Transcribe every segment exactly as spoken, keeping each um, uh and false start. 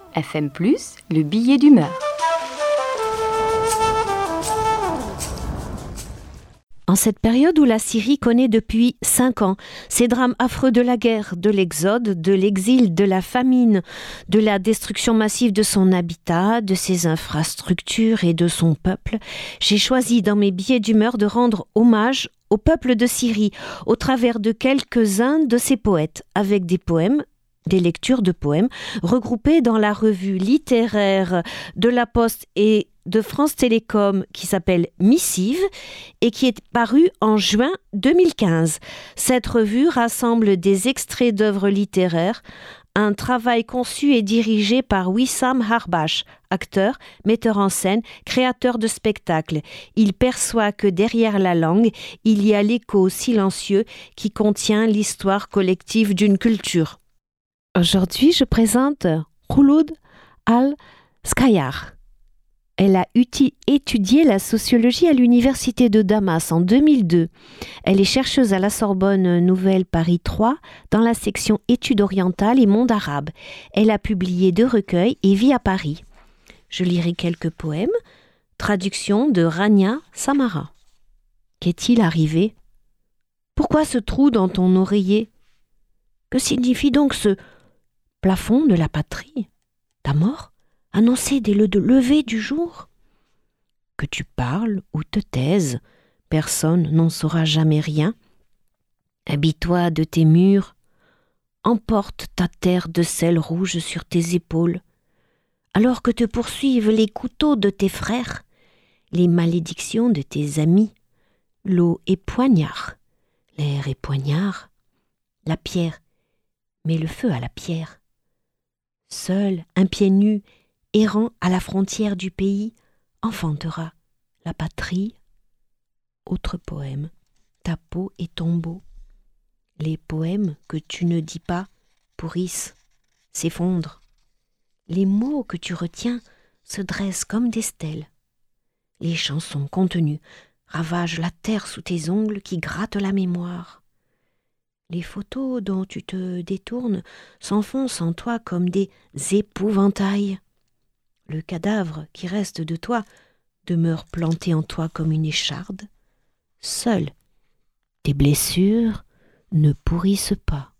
F M plus, le billet d'humeur. En cette période où la Syrie connaît depuis cinq ans ces drames affreux de la guerre, de l'exode, de l'exil, de la famine, de la destruction massive de son habitat, de ses infrastructures et de son peuple, j'ai choisi dans mes billets d'humeur de rendre hommage au peuple de Syrie au travers de quelques-uns de ses poètes, avec des poèmes, des lectures de poèmes regroupés dans la revue littéraire de La Poste et de France Télécom qui s'appelle Missive et qui est parue en juin deux mille quinze. Cette revue rassemble des extraits d'œuvres littéraires, un travail conçu et dirigé par Wissam Harbash, acteur, metteur en scène, créateur de spectacles. Il perçoit que derrière la langue, il y a l'écho silencieux qui contient l'histoire collective d'une culture. Aujourd'hui, je présente Khouloud Al-Skayar. Elle a uti- étudié la sociologie à l'université de Damas en deux mille deux. Elle est chercheuse à la Sorbonne Nouvelle Paris trois dans la section études orientales et monde arabe. Elle a publié deux recueils et vit à Paris. Je lirai quelques poèmes. Traduction de Rania Samara. Qu'est-il arrivé ? Pourquoi ce trou dans ton oreiller ? Que signifie donc ce plafond de la patrie ? Ta mort ? Annoncé dès le lever du jour ? Que tu parles ou te taises, personne n'en saura jamais rien. Habille-toi de tes murs, emporte ta terre de sel rouge sur tes épaules, alors que te poursuivent les couteaux de tes frères, les malédictions de tes amis, l'eau est poignard, l'air est poignard, la pierre met le feu à la pierre. Seul un pied nu errant à la frontière du pays, enfantera la patrie. Autre poème, ta peau est tombeau. Les poèmes que tu ne dis pas pourrissent, s'effondrent. Les mots que tu retiens se dressent comme des stèles. Les chansons contenues ravagent la terre sous tes ongles qui grattent la mémoire. Les photos dont tu te détournes s'enfoncent en toi comme des épouvantails. Le cadavre qui reste de toi demeure planté en toi comme une écharde. Seules tes blessures ne pourrissent pas.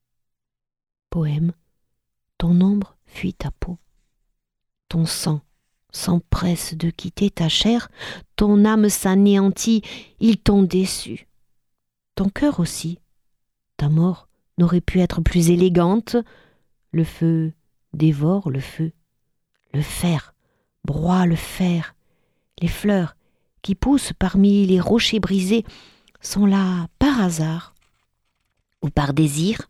Poème, ton ombre fuit ta peau. Ton sang s'empresse de quitter ta chair, ton âme s'anéantit, ils t'ont déçu. Ton cœur aussi, ta mort n'aurait pu être plus élégante. Le feu dévore le feu. Le fer broie le fer. Les fleurs qui poussent parmi les rochers brisés sont là par hasard ou par désir.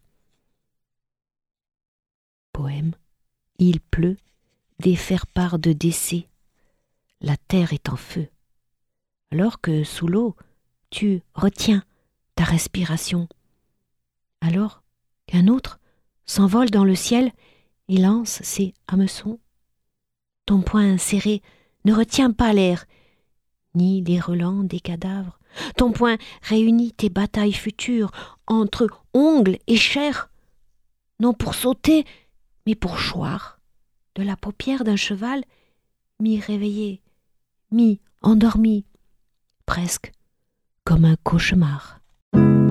Poème, il pleut des faire-part de décès. La terre est en feu. Alors que sous l'eau, tu retiens ta respiration. Alors qu'un autre s'envole dans le ciel et lance ses hameçons. Ton poing serré ne retient pas l'air, ni les relents des cadavres. Ton poing réunit tes batailles futures entre ongles et chair, non pour sauter, mais pour choir de la paupière d'un cheval mi-réveillé, mi-endormi, presque comme un cauchemar.